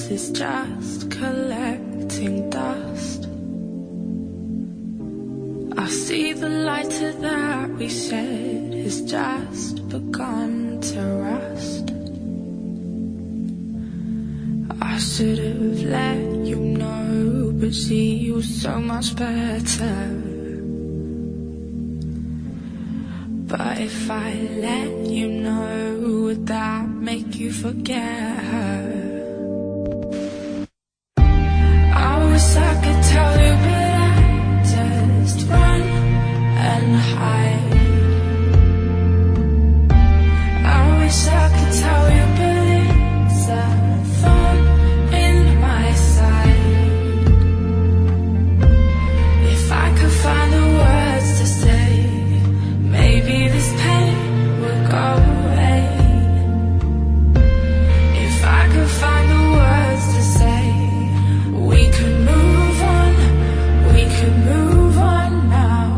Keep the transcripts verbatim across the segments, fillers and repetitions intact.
this is just collecting dust. I see the lighter that we said has just begun to rust. I should have let you know, but she was so much better. But if I let you know, would that make you forget her? I wish I could tell you, but I just run and hide. I wish I could tell you, but it's a thorn in my side. If I could find the words to say, maybe this pain would go away. If I could find the words to say, we could move on, we could move on now.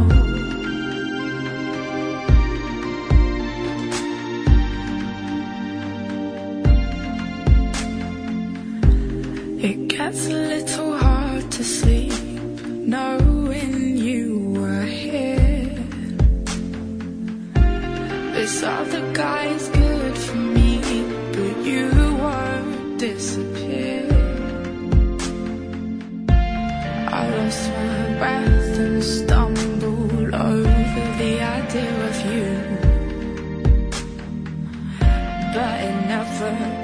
It gets a little hard to sleep knowing you were here. This other guy's good for me, but you won't disappear. I lost my breath and stumbled over the idea of you, but it never